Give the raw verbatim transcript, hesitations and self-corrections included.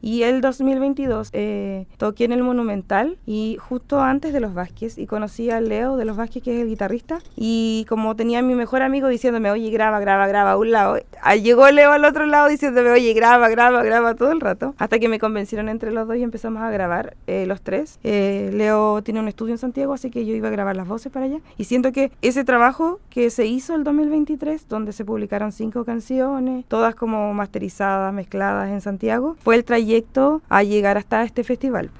Y el dos mil veintidós eh, toqué en el Monumental y justo antes de Los Vázquez, y conocí a Leo de Los Vázquez, que es el guitarrista, y como tenía a mi mejor amigo diciéndome, oye, graba, graba, graba a un lado, ah, llegó Leo al otro lado diciéndome, oye, graba, graba, graba todo el rato, hasta que me convencieron entre los dos y empezamos a grabar eh, los tres. Eh, Leo tiene un estudio en Santiago, así que yo iba a grabar las voces para allá, y siento que ese trabajo que se hizo el dos mil veintitrés, donde se publicaron cinco canciones, todas como masterizadas, mezcladas en Santiago, fue el trayecto a llegar hasta este festival.